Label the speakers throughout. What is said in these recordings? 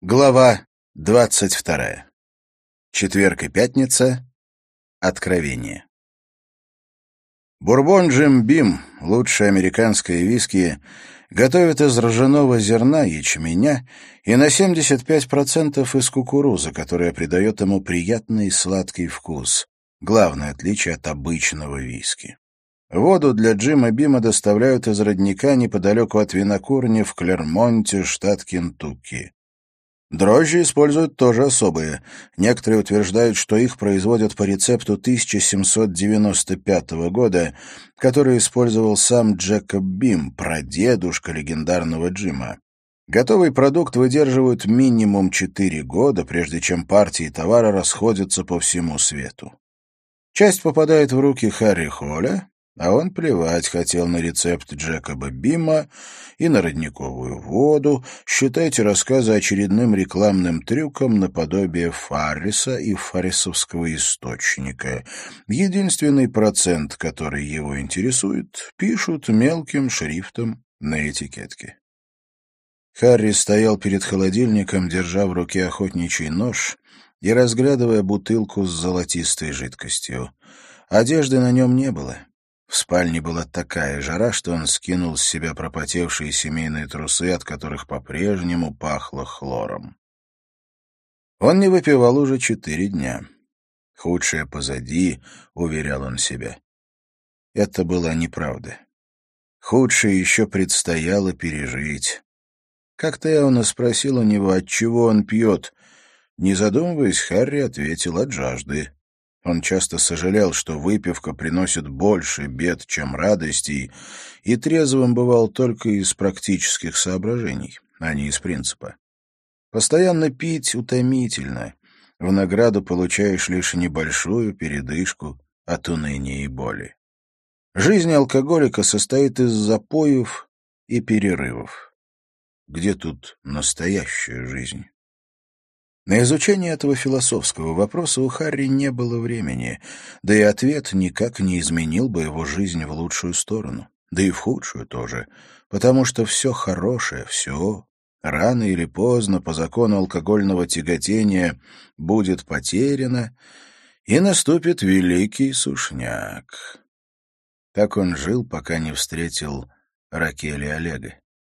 Speaker 1: Глава 22. Четверг и пятница. Откровение. Бурбон Джим Бим, лучшее американское виски, готовят из ржаного зерна, ячменя и на 75% из кукурузы, которая придает ему приятный и сладкий вкус. Главное отличие от обычного виски. Воду для Джима Бима доставляют из родника неподалеку от винокурни в Клермонте, штат Кентукки. Дрожжи используют тоже особые. Некоторые утверждают, что их производят по рецепту 1795 года, который использовал сам Джекоб Бим, прадедушка легендарного Джима. Готовый продукт выдерживают минимум 4 года, прежде чем партии товара расходятся по всему свету. Часть попадает в руки Харри Холля, а он плевать хотел на рецепт Джекоба Бима и на родниковую воду, считайте рассказы очередным рекламным трюком наподобие Фарриса и фаррисовского источника. Единственный процент, который его интересует, пишут мелким шрифтом на этикетке. Харри стоял перед холодильником, держа в руке охотничий нож и разглядывая бутылку с золотистой жидкостью. Одежды на нем не было. В спальне была такая жара, что он скинул с себя пропотевшие семейные трусы, от которых по-прежнему пахло хлором. Он не выпивал уже 4 дня. Худшее позади, уверял он себя. Это была неправда. Худшее еще предстояло пережить. Как-то Эона спросил у него, отчего он пьет. Не задумываясь, Харри ответил: от жажды. Он часто сожалел, что выпивка приносит больше бед, чем радостей, и трезвым бывал только из практических соображений, а не из принципа. Постоянно пить утомительно. В награду получаешь лишь небольшую передышку от уныния и боли. Жизнь алкоголика состоит из запоев и перерывов. Где тут настоящая жизнь? На изучение этого философского вопроса у Харри не было времени, да и ответ никак не изменил бы его жизнь в лучшую сторону, да и в худшую тоже, потому что все хорошее, все, рано или поздно, по закону алкогольного тяготения, будет потеряно, и наступит великий сушняк. Так он жил, пока не встретил Ракель и Олега.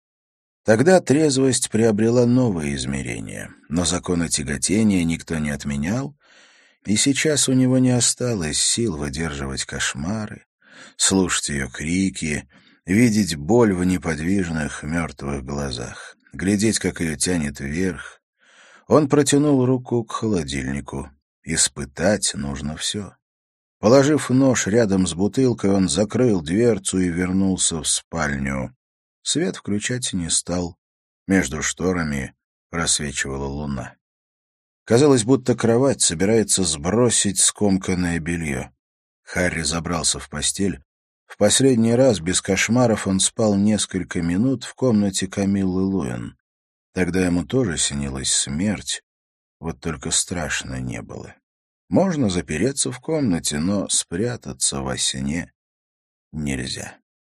Speaker 1: Тогда трезвость приобрела новые измерения, но закона тяготения никто не отменял, и сейчас у него не осталось сил выдерживать кошмары, слушать ее крики, видеть боль в неподвижных мертвых глазах, глядеть, как ее тянет вверх. Он протянул руку к холодильнику. Испытать нужно все. Положив нож рядом с бутылкой, он закрыл дверцу и вернулся в спальню. Свет включать не стал. Между шторами просвечивала луна. Казалось, будто кровать собирается сбросить скомканное белье. Харри забрался в постель. В последний раз без кошмаров он спал несколько минут в комнате Камиллы Луэн. Тогда ему тоже снилась смерть, вот только страшно не было. Можно запереться в комнате, но спрятаться во сне нельзя.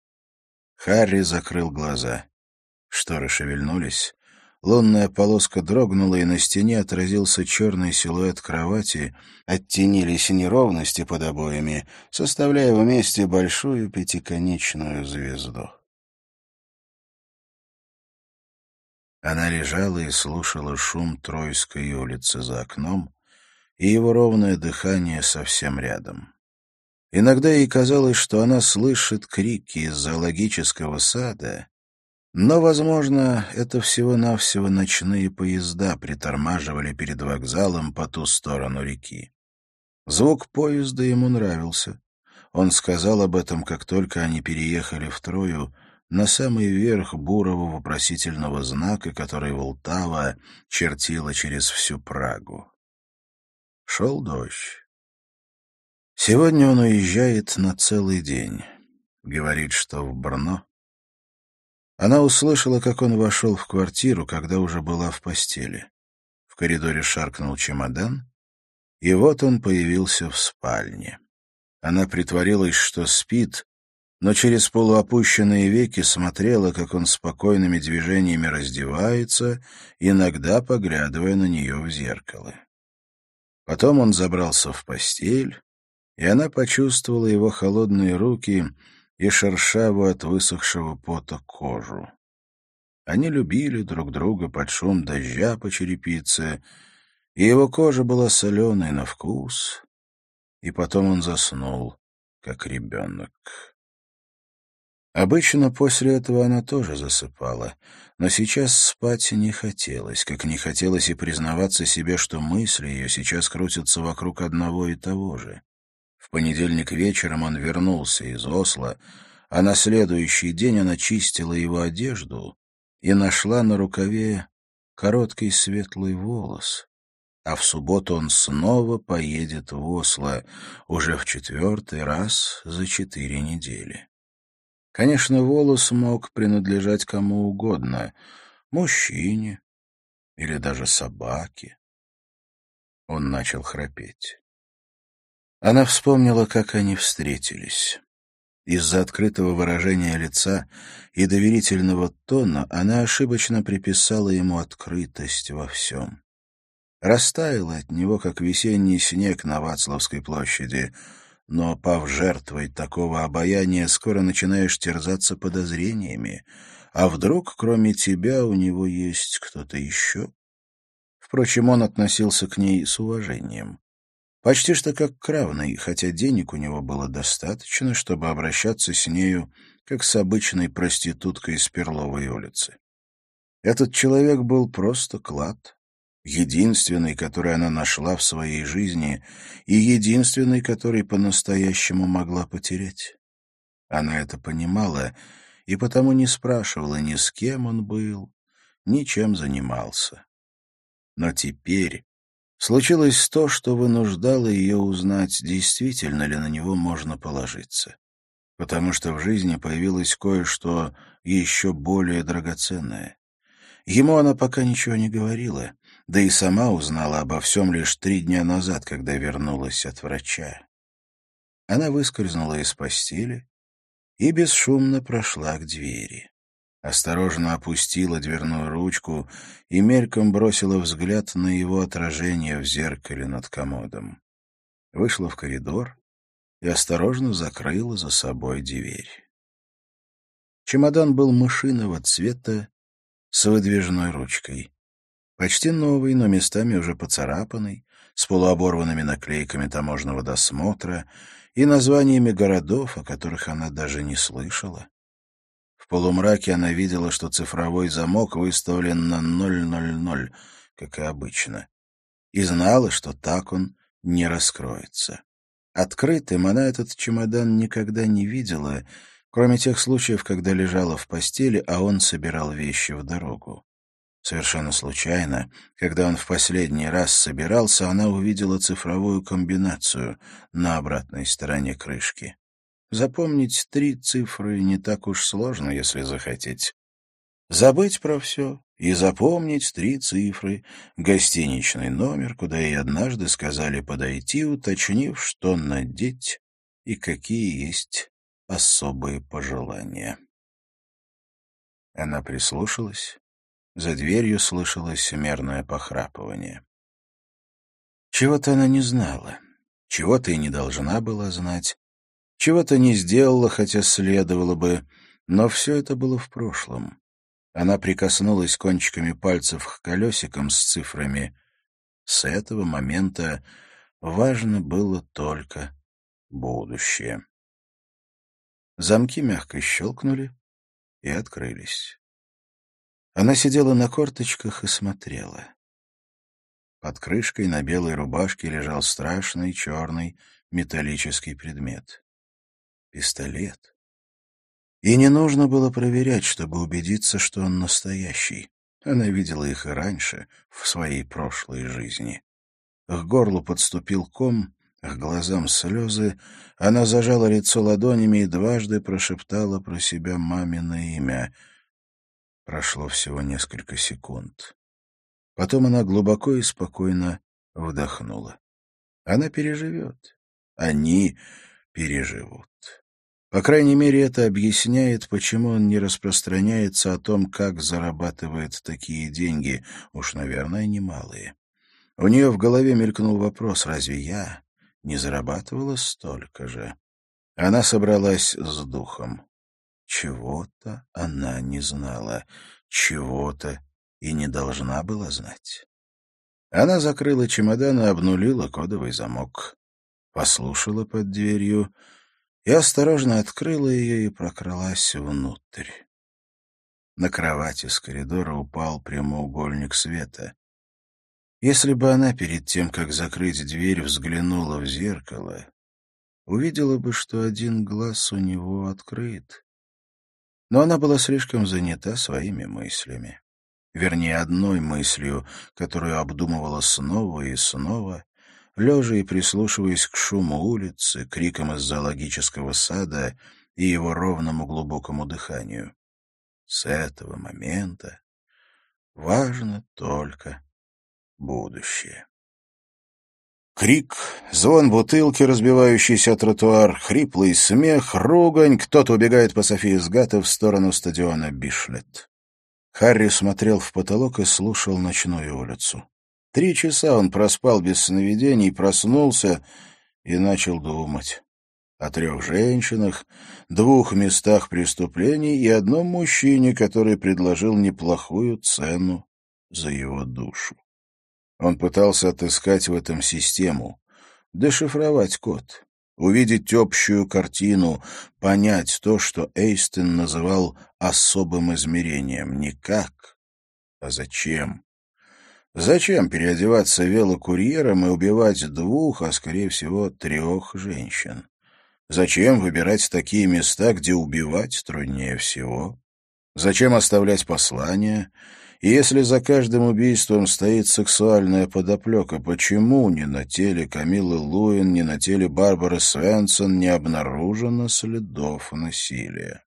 Speaker 1: Харри закрыл глаза. Шторы шевельнулись. Лунная полоска дрогнула, и на стене отразился черный силуэт кровати, оттенились неровности под обоями, составляя вместе большую пятиконечную звезду. Она лежала и слушала шум Тройской улицы за окном и его ровное дыхание совсем рядом. Иногда ей казалось, что она слышит крики из зоологического сада, но, возможно, это всего-навсего ночные поезда притормаживали перед вокзалом по ту сторону реки. Звук поезда ему нравился. Он сказал об этом, как только они переехали в Трою, на самый верх бурого вопросительного знака, который Волтава чертила через всю Прагу. Шел дождь. Сегодня он уезжает на целый день. Говорит, что в Брно. Она услышала, как он вошел в квартиру, когда уже была в постели. В коридоре шаркнул чемодан, и вот он появился в спальне. Она притворилась, что спит, но через полуопущенные веки смотрела, как он спокойными движениями раздевается, иногда поглядывая на нее в зеркало. Потом он забрался в постель, и она почувствовала его холодные руки и шершавую от высохшего пота кожу. Они любили друг друга под шум дождя по черепице, и его кожа была соленой на вкус, и потом он заснул, как ребенок. Обычно после этого она тоже засыпала, но сейчас спать не хотелось, как не хотелось и признаваться себе, что мысли ее сейчас крутятся вокруг одного и того же. В понедельник вечером он вернулся из Осло, а на следующий день она чистила его одежду и нашла на рукаве короткий светлый волос. А в субботу он снова поедет в Осло, уже в 4-й раз за 4 недели. Конечно, волос мог принадлежать кому угодно — мужчине или даже собаке. Он начал храпеть. Она вспомнила, как они встретились. Из-за открытого выражения лица и доверительного тона она ошибочно приписала ему открытость во всем. Растаяла от него, как весенний снег на Вацлавской площади, но, пав жертвой такого обаяния, скоро начинаешь терзаться подозрениями. А вдруг, кроме тебя, у него есть кто-то еще? Впрочем, он относился к ней с уважением. Почти что как к равной, хотя денег у него было достаточно, чтобы обращаться с нею, как с обычной проституткой с Перловой улицы. Этот человек был просто клад, единственный, который она нашла в своей жизни, и единственный, который по-настоящему могла потерять. Она это понимала и потому не спрашивала ни с кем он был, ни чем занимался. Но теперь случилось то, что вынуждало ее узнать, действительно ли на него можно положиться. Потому что в жизни появилось кое-что еще более драгоценное. Ему она пока ничего не говорила, да и сама узнала обо всем лишь 3 дня назад, когда вернулась от врача. Она выскользнула из постели и бесшумно прошла к двери. Осторожно опустила дверную ручку и мельком бросила взгляд на его отражение в зеркале над комодом. Вышла в коридор и осторожно закрыла за собой дверь. Чемодан был мышиного цвета с выдвижной ручкой. Почти новый, но местами уже поцарапанный, с полуоборванными наклейками таможенного досмотра и названиями городов, о которых она даже не слышала. В полумраке она видела, что цифровой замок выставлен на 000, как и обычно, и знала, что так он не раскроется. Открытым она этот чемодан никогда не видела, кроме тех случаев, когда лежала в постели, а он собирал вещи в дорогу. Совершенно случайно, когда он в последний раз собирался, она увидела цифровую комбинацию на обратной стороне крышки. Запомнить 3 цифры не так уж сложно, если захотеть. Забыть про все и запомнить 3 цифры, гостиничный номер, куда ей однажды сказали подойти, уточнив, что надеть и какие есть особые пожелания. Она прислушалась. За дверью слышалось мерное похрапывание. Чего-то она не знала, чего-то и не должна была знать, чего-то не сделала, хотя следовало бы, но все это было в прошлом. Она прикоснулась кончиками пальцев к колесикам с цифрами. С этого момента важно было только будущее. Замки мягко щелкнули и открылись. Она сидела на корточках и смотрела. Под крышкой на белой рубашке лежал страшный черный металлический предмет. Пистолет. И не нужно было проверять, чтобы убедиться, что он настоящий. Она видела их и раньше, в своей прошлой жизни. К горлу подступил ком, к глазам слезы. Она зажала лицо ладонями и дважды прошептала про себя мамино имя. Прошло всего несколько секунд. Потом она глубоко и спокойно вдохнула. Она переживет. Они переживут. По крайней мере, это объясняет, почему он не распространяется о том, как зарабатывает такие деньги, уж, наверное, немалые. У нее в голове мелькнул вопрос: разве я не зарабатывала столько же? Она собралась с духом. Чего-то она не знала, чего-то и не должна была знать. Она закрыла чемодан и обнулила кодовый замок, послушала под дверью и осторожно открыла ее и прокралась внутрь. На кровать из коридора упал прямоугольник света. Если бы она перед тем, как закрыть дверь, взглянула в зеркало, увидела бы, что один глаз у него открыт. Но она была слишком занята своими мыслями. Вернее, одной мыслью, которую обдумывала снова и снова, лежа и прислушиваясь к шуму улицы, крикам из зоологического сада и его ровному глубокому дыханию. С этого момента важно только будущее. Крик, звон бутылки, разбивающийся о тротуар, хриплый смех, ругань, кто-то убегает по Софии с Гатта в сторону стадиона Бишлет. Харри смотрел в потолок и слушал ночную улицу. 3 часа он проспал без сновидений, проснулся и начал думать о 3 женщинах, 2 местах преступлений и одном мужчине, который предложил неплохую цену за его душу. Он пытался отыскать в этом систему, дешифровать код, увидеть общую картину, понять то, что Эйстен называл особым измерением. Не как, а зачем. Зачем переодеваться велокурьером и убивать 2, а скорее всего 3 женщин? Зачем выбирать такие места, где убивать труднее всего? Зачем оставлять послания? И если за каждым убийством стоит сексуальная подоплека, почему ни на теле Камиллы Луин, ни на теле Барбары Свенсон не обнаружено следов насилия?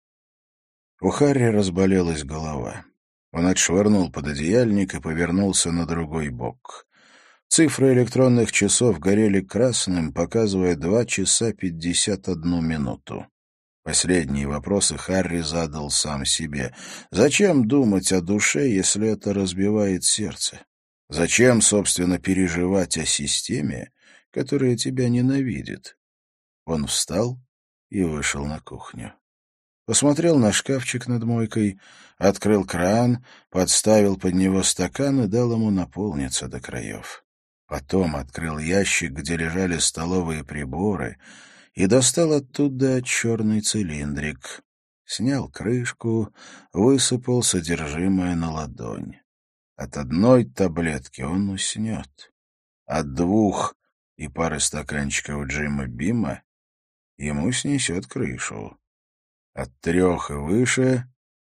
Speaker 1: У Харри разболелась голова. Он отшвырнул пододеяльник и повернулся на другой бок. Цифры электронных часов горели красным, показывая 2 часа 51 минуту. Последние вопросы Харри задал сам себе. Зачем думать о душе, если это разбивает сердце? Зачем, собственно, переживать о системе, которая тебя ненавидит? Он встал и вышел на кухню. Посмотрел на шкафчик над мойкой, открыл кран, подставил под него стакан и дал ему наполниться до краев. Потом открыл ящик, где лежали столовые приборы, и достал оттуда черный цилиндрик. Снял крышку, высыпал содержимое на ладонь. От 1 таблетки он уснет. От 2 и пары стаканчиков Джима Бима ему снесет крышу. От 3 и выше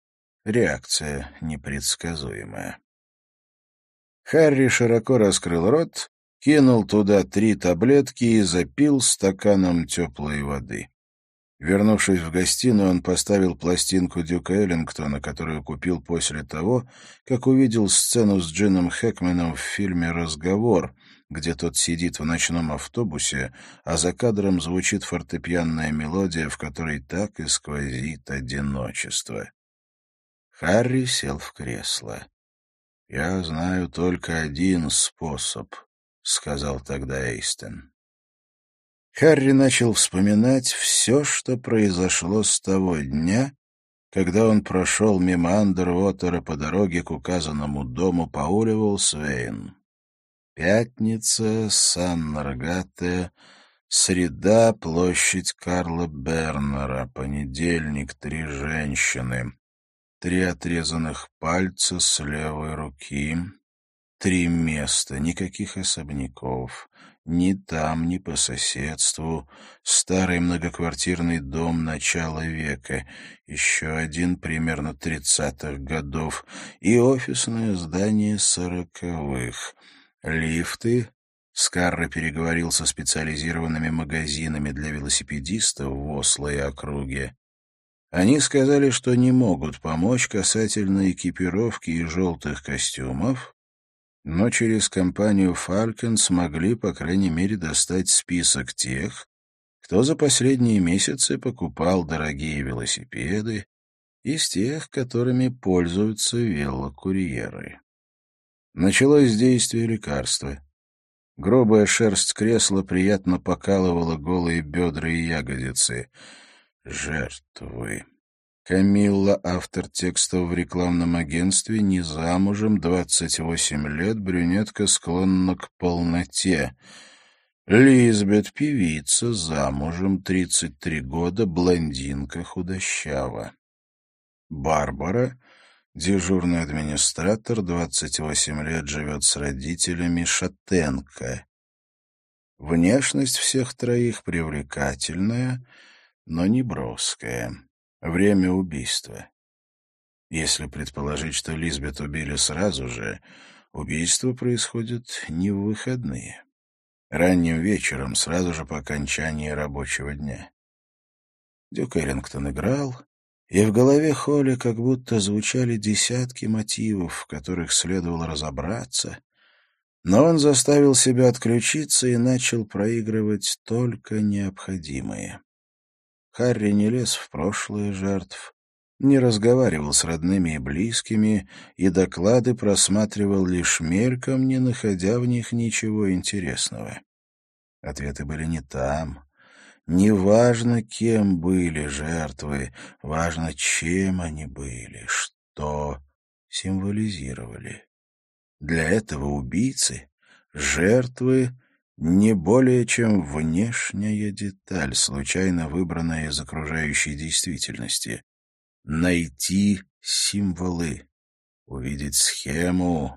Speaker 1: реакция непредсказуемая. Харри широко раскрыл рот, кинул туда 3 таблетки и запил стаканом теплой воды. Вернувшись в гостиную, он поставил пластинку Дюка Эллингтона, которую купил после того, как увидел сцену с Джином Хэкменом в фильме «Разговор», где тот сидит в ночном автобусе, а за кадром звучит фортепианная мелодия, в которой так и сквозит одиночество. Харри сел в кресло. «Я знаю только один способ», — сказал тогда Эйстен. Харри начал вспоминать все, что произошло с того дня, когда он прошел мимо Андервотера по дороге к указанному дому по Оливолл-Свейн. Пятница, Сан-Наргате, среда, площадь Карла Бернера, понедельник, 3 женщины, 3 отрезанных пальца с левой руки, 3 места, никаких особняков, ни там, ни по соседству, старый многоквартирный дом начала века, еще один примерно 30-х годов и офисное здание 40-х. Лифты. Скарра переговорил со специализированными магазинами для велосипедистов в Осло и округе. Они сказали, что не могут помочь касательно экипировки и желтых костюмов, но через компанию «Фалькон» смогли, по крайней мере, достать список тех, кто за последние месяцы покупал дорогие велосипеды, из тех, которыми пользуются велокурьеры. Началось действие лекарства. Грубая шерсть кресла приятно покалывала голые бедра и ягодицы. Жертвы. Камилла, автор текстов в рекламном агентстве, не замужем, 28 лет, брюнетка, склонна к полноте. Лизбет, певица, замужем, 33 года, блондинка, худощава. Барбара, дежурный администратор, 28 лет, живет с родителями, шатенка. Внешность всех троих привлекательная, но не броская. Время убийства. Если предположить, что Лизбет убили сразу же, убийство происходит не в выходные. Ранним вечером, сразу же по окончании рабочего дня. Дюк Эллингтон играл, и в голове Холли как будто звучали десятки мотивов, в которых следовало разобраться, но он заставил себя отключиться и начал проигрывать только необходимое. Харри не лез в прошлое жертв, не разговаривал с родными и близкими, и доклады просматривал лишь мельком, не находя в них ничего интересного. Ответы были не там. Не важно, кем были жертвы, важно, чем они были, что символизировали. Для этого убийцы жертвы не более чем внешняя деталь, случайно выбранная из окружающей действительности. Найти символы, увидеть схему.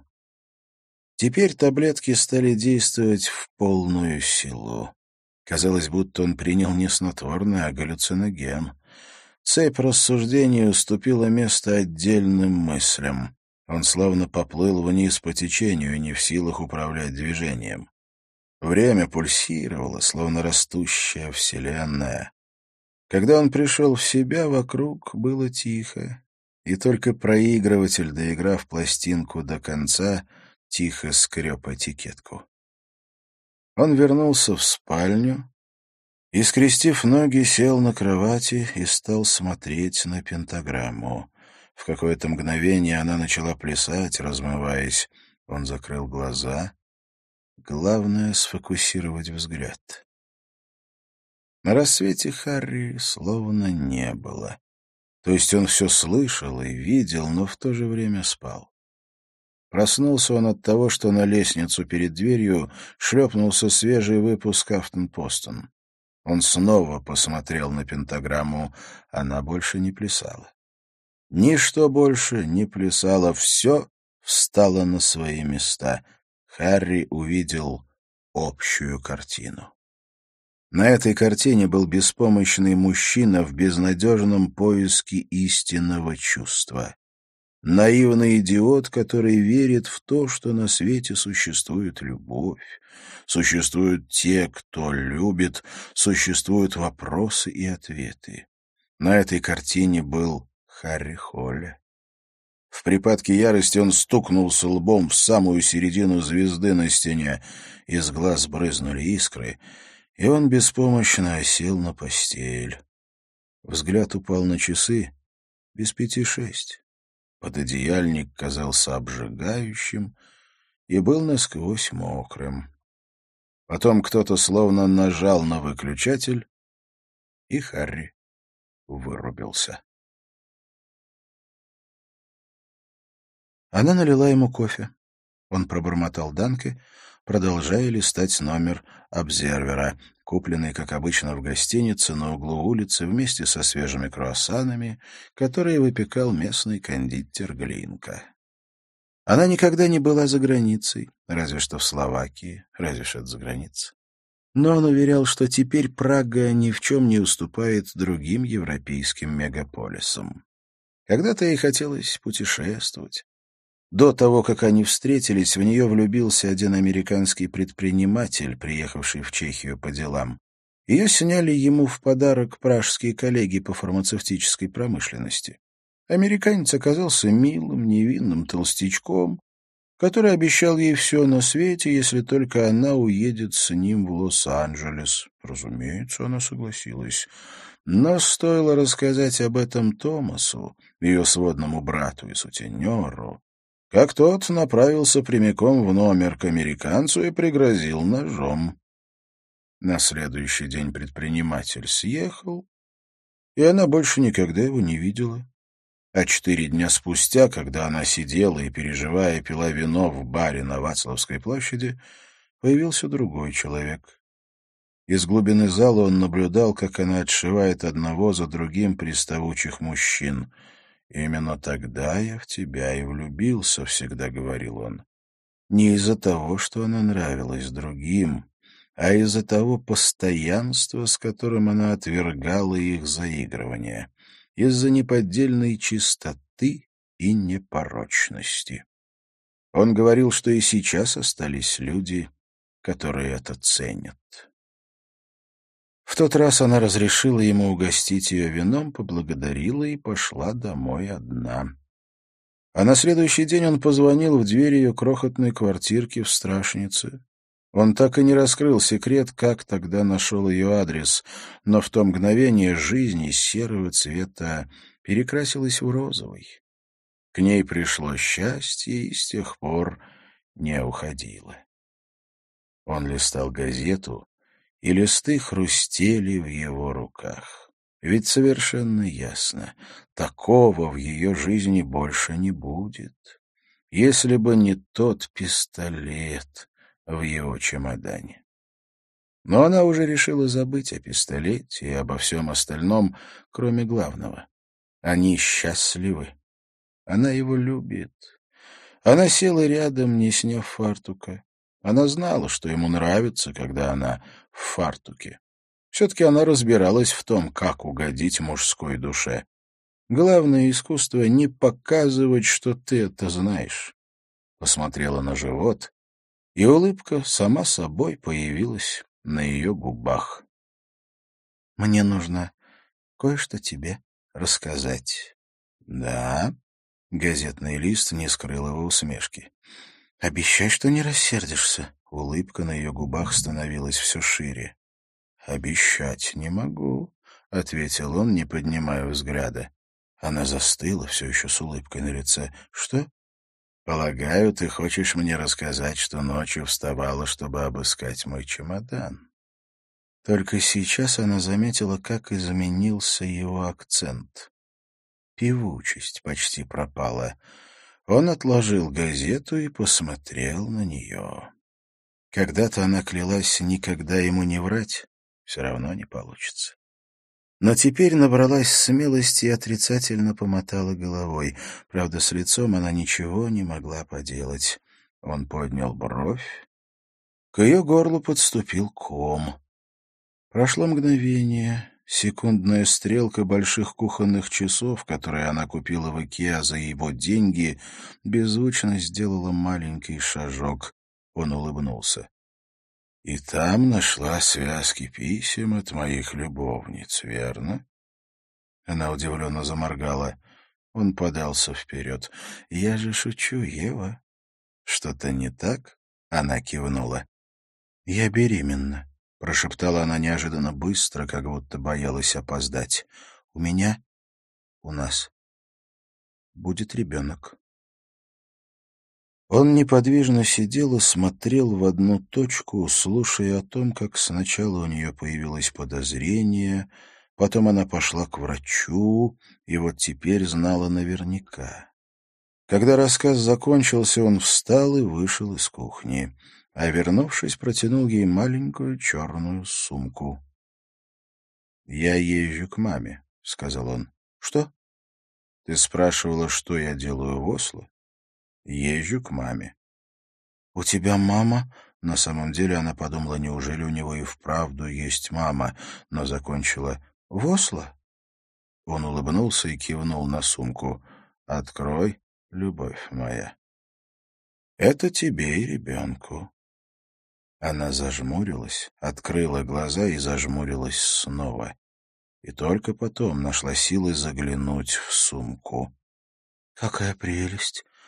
Speaker 1: Теперь таблетки стали действовать в полную силу. Казалось, будто он принял не снотворное, а галлюциноген. Цепь рассуждений уступила место отдельным мыслям. Он словно поплыл вниз по течению, не в силах управлять движением. Время пульсировало, словно растущая вселенная. Когда он пришел в себя, вокруг было тихо, и только проигрыватель, доиграв пластинку до конца, тихо скреб этикетку. Он вернулся в спальню и, скрестив ноги, сел на кровати и стал смотреть на пентаграмму. В какое-то мгновение она начала плясать, размываясь. Он закрыл глаза. Главное — сфокусировать взгляд. На рассвете Харри словно не было. То есть он все слышал и видел, но в то же время спал. Проснулся он от того, что на лестницу перед дверью шлепнулся свежий выпуск «Афтон-Постон». Он снова посмотрел на пентаграмму. Она больше не плясала. Ничто больше не плясало. Все встало на свои места. Харри увидел общую картину. На этой картине был беспомощный мужчина в безнадежном поиске истинного чувства. Наивный идиот, который верит в то, что на свете существует любовь, существуют те, кто любит, существуют вопросы и ответы. На этой картине был Харри Холли. В припадке ярости он стукнулся лбом в самую середину звезды на стене. Из глаз брызнули искры, и он беспомощно осел на постель. Взгляд упал на часы 5:05. Пододеяльник казался обжигающим и был насквозь мокрым. Потом кто-то словно нажал на выключатель, и Харри вырубился. Она налила ему кофе. Он пробормотал «Данке», продолжая листать номер «Обзервера», купленный, как обычно, в гостинице на углу улицы вместе со свежими круассанами, которые выпекал местный кондитер Глинка. Она никогда не была за границей, разве что в Словакии, разве что за границей. Но он уверял, что теперь Прага ни в чем не уступает другим европейским мегаполисам. Когда-то ей хотелось путешествовать. До того, как они встретились, в нее влюбился один американский предприниматель, приехавший в Чехию по делам. Ее сняли ему в подарок пражские коллеги по фармацевтической промышленности. Американец оказался милым, невинным толстячком, который обещал ей все на свете, если только она уедет с ним в Лос-Анджелес. Разумеется, она согласилась. Но стоило рассказать об этом Томасу, ее сводному брату и сутенеру, как тот направился прямиком в номер к американцу и пригрозил ножом. На следующий день предприниматель съехал, и она больше никогда его не видела. А 4 дня спустя, когда она сидела и, переживая, пила вино в баре на Вацлавской площади, появился другой человек. Из глубины зала он наблюдал, как она отшивает одного за другим приставучих мужчин. «Именно тогда я в тебя и влюбился», — всегда говорил он. Не из-за того, что она нравилась другим, а из-за того постоянства, с которым она отвергала их заигрывание, из-за неподдельной чистоты и непорочности. Он говорил, что и сейчас остались люди, которые это ценят. В тот раз она разрешила ему угостить ее вином, поблагодарила и пошла домой одна. А на следующий день он позвонил в дверь ее крохотной квартирки в Страшнице. Он так и не раскрыл секрет, как тогда нашел ее адрес, но в то мгновение жизнь из серого цвета перекрасилась в розовый. К ней пришло счастье и с тех пор не уходило. Он листал газету, и листы хрустели в его руках. Ведь совершенно ясно, такого в ее жизни больше не будет, если бы не тот пистолет в его чемодане. Но она уже решила забыть о пистолете и обо всем остальном, кроме главного. Они счастливы. Она его любит. Она села рядом, не сняв фартука. Она знала, что ему нравится, когда она в фартуке. Все-таки она разбиралась в том, как угодить мужской душе. Главное искусство — не показывать, что ты это знаешь. Посмотрела на живот, и улыбка сама собой появилась на ее губах. «Мне нужно кое-что тебе рассказать». «Да?» — газетный лист не скрыл его усмешки. «Обещай, что не рассердишься». Улыбка на ее губах становилась все шире. «Обещать не могу», — ответил он, не поднимая взгляда. Она застыла, все еще с улыбкой на лице. «Что?» «Полагаю, ты хочешь мне рассказать, что ночью вставала, чтобы обыскать мой чемодан». Только сейчас она заметила, как изменился его акцент. Певучесть почти пропала. Он отложил газету и посмотрел на нее. Когда-то она клялась никогда ему не врать, все равно не получится. Но теперь набралась смелости и отрицательно помотала головой. Правда, с лицом она ничего не могла поделать. Он поднял бровь. К ее горлу подступил ком. Прошло мгновение. Секундная стрелка больших кухонных часов, которые она купила в Икеа за его деньги, беззвучно сделала маленький шажок. Он улыбнулся. «И там нашла связки писем от моих любовниц, верно?» Она удивленно заморгала. Он подался вперед. «Я же шучу, Ева». «Что-то не так?» Она кивнула. «Я беременна», — прошептала она неожиданно быстро, как будто боялась опоздать. У нас будет ребенок». Он неподвижно сидел и смотрел в одну точку, слушая о том, как сначала у нее появилось подозрение, потом она пошла к врачу, и вот теперь знала наверняка. Когда рассказ закончился, он встал и вышел из кухни, а, вернувшись, протянул ей маленькую черную сумку. «Я езжу к маме», — сказал он. «Что?» «Ты спрашивала, что я делаю в Осло?» «Езжу к маме». «У тебя мама?» На самом деле она подумала, неужели у него и вправду есть мама, но закончила «В Осло?» Он улыбнулся и кивнул на сумку. «Открой, любовь моя. Это тебе и ребенку». Она зажмурилась, открыла глаза и зажмурилась снова. И только потом нашла силы заглянуть в сумку. «Какая прелесть!»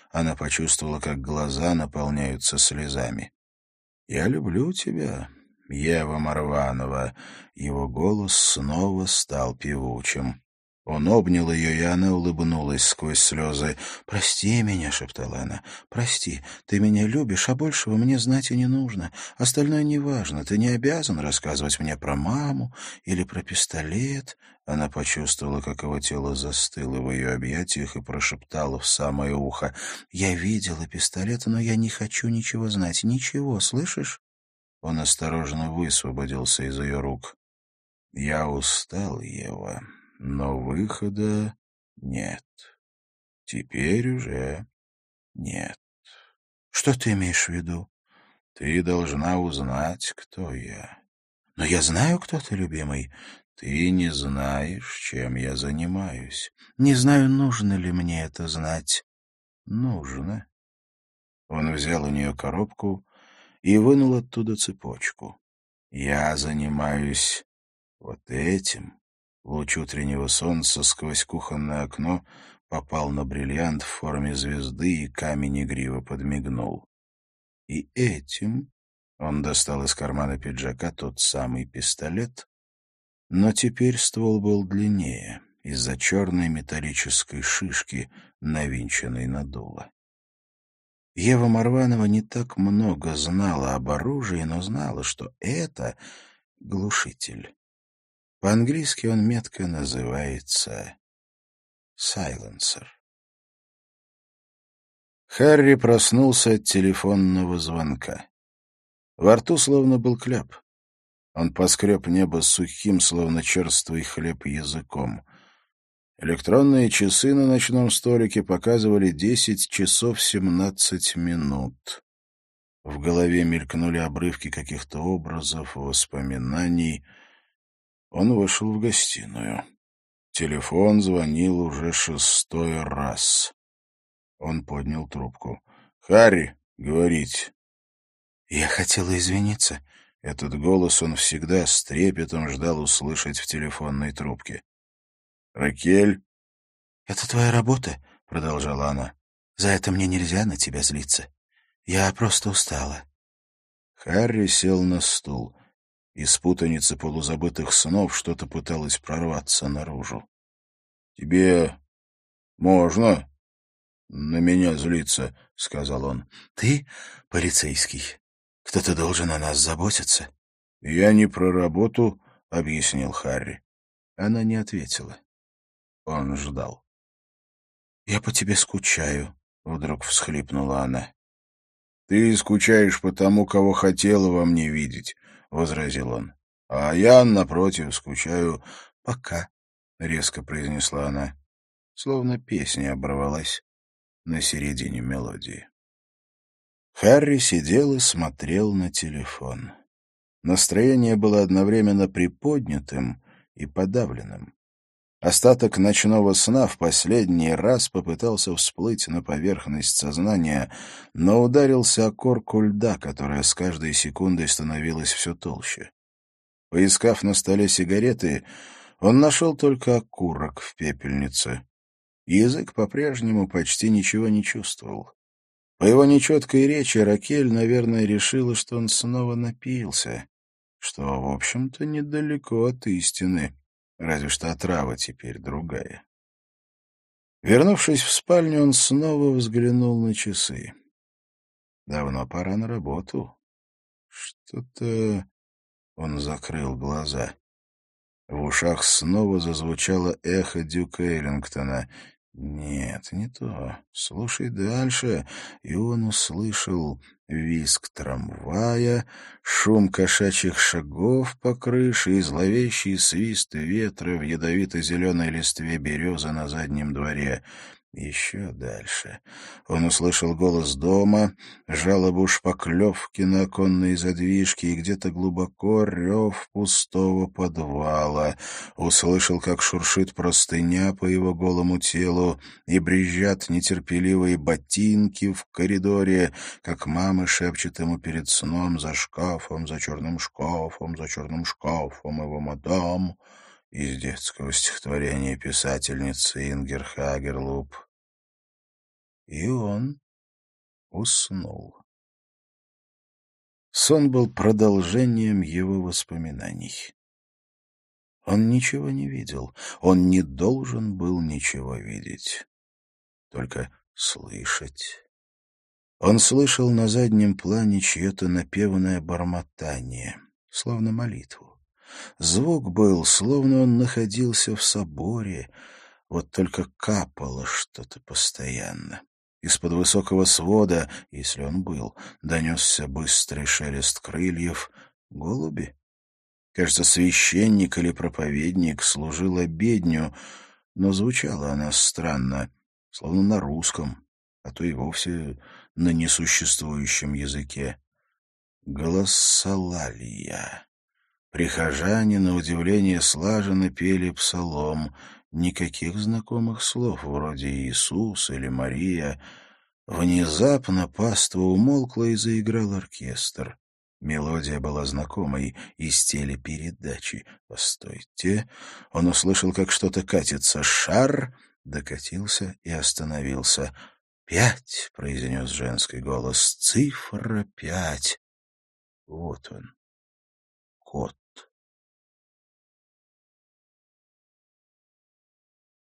Speaker 1: Она почувствовала, как глаза наполняются слезами. «Я люблю тебя, Ева Марванова». Его голос снова стал певучим. Он обнял ее, и она улыбнулась сквозь слезы. «Прости меня», — шептала она, — «прости, ты меня любишь, а большего мне знать и не нужно. Остальное неважно, ты не обязан рассказывать мне про маму или про пистолет». Она почувствовала, как его тело застыло в ее объятиях и прошептала в самое ухо: «Я видела пистолет, но я не хочу ничего знать, ничего, слышишь?» Он осторожно высвободился из ее рук. «Я устал, Ева, но выхода нет. Теперь уже нет». «Что ты имеешь в виду?» «Ты должна узнать, кто я». «Но я знаю, кто ты, любимый». «Ты не знаешь, чем я занимаюсь». «Не знаю, нужно ли мне это знать». «Нужно». Он взял у нее коробку и вынул оттуда цепочку. «Я занимаюсь вот этим». Луч утреннего солнца сквозь кухонное окно попал на бриллиант в форме звезды, и камень игриво подмигнул. И этим он достал из кармана пиджака тот самый пистолет, но теперь ствол был длиннее из-за черной металлической шишки, навинченной на дуло. Ева Марванова не так много знала об оружии, но знала, что это глушитель. По-английски он метко называется «сайленсер». Харри проснулся от телефонного звонка. Во рту словно был кляп. Он поскреб небо сухим, словно черствый хлеб, языком. Электронные часы на ночном столике показывали 10 часов 17 минут. В голове мелькнули обрывки каких-то образов, воспоминаний. Он вышел в гостиную. Телефон звонил уже 6-й раз. Он поднял трубку. «Харри, говорить». «Я хотела извиниться». Этот голос он всегда с трепетом ждал услышать в телефонной трубке. «Ракель?» «Это твоя работа», — продолжала она. «За это мне нельзя на тебя злиться. Я просто устала». Харри сел на стул. Из путаницы полузабытых снов что-то пыталось прорваться наружу. «Тебе можно на меня злиться?» — сказал он. «Ты полицейский. Кто-то должен о нас заботиться». «Я не про работу», — объяснил Харри. Она не ответила. Он ждал. «Я по тебе скучаю», — вдруг всхлипнула она. «Ты скучаешь по тому, кого хотела во мне видеть», — возразил он. «А я, напротив, скучаю пока», — резко произнесла она, словно песня оборвалась на середине мелодии. Харри сидел и смотрел на телефон. Настроение было одновременно приподнятым и подавленным. Остаток ночного сна в последний раз попытался всплыть на поверхность сознания, но ударился о корку льда, которая с каждой секундой становилась все толще. Поискав на столе сигареты, он нашел только окурок в пепельнице. Язык по-прежнему почти ничего не чувствовал. По его нечеткой речи Ракель, наверное, решила, что он снова напился, что, в общем-то, недалеко от истины. Разве что отрава теперь другая. Вернувшись в спальню, он снова взглянул на часы. Давно пора на работу. Что-то... Он закрыл глаза. В ушах снова зазвучало эхо Дюка Эллингтона. Нет, не то. Слушай дальше. И он услышал визг трамвая, шум кошачьих шагов по крыше и зловещий свист ветра в ядовито-зеленой листве березы на заднем дворе. Еще дальше. Он услышал голос дома, жалобу шпаклевки на оконные задвижки и где-то глубоко рев пустого подвала. Услышал, как шуршит простыня по его голому телу и брезжат нетерпеливые ботинки в коридоре, как мама шепчет ему перед сном: «За шкафом, за черным шкафом, за черным шкафом, его мадам», из детского стихотворения писательницы Ингер Хагерлуп. И он уснул. Сон был продолжением его воспоминаний. Он ничего не видел, он не должен был ничего видеть, только слышать. Он слышал на заднем плане чье-то напевное бормотание, словно молитву. Звук был, словно он находился в соборе, вот только капало что-то постоянно. Из-под высокого свода, если он был, донесся быстрый шелест крыльев. Голуби? Кажется, священник или проповедник служил обедню, но звучала она странно, словно на русском, а то и вовсе на несуществующем языке. Голосолалия. Прихожане, на удивление, слаженно пели псалом. Никаких знакомых слов, вроде «Иисус» или «Мария». Внезапно паства умолкла и заиграл оркестр. Мелодия была знакомой из телепередачи. Постойте. Он услышал, как что-то катится. Шар докатился и остановился. «5», — произнес женский голос, — «цифра 5». Вот он, кот.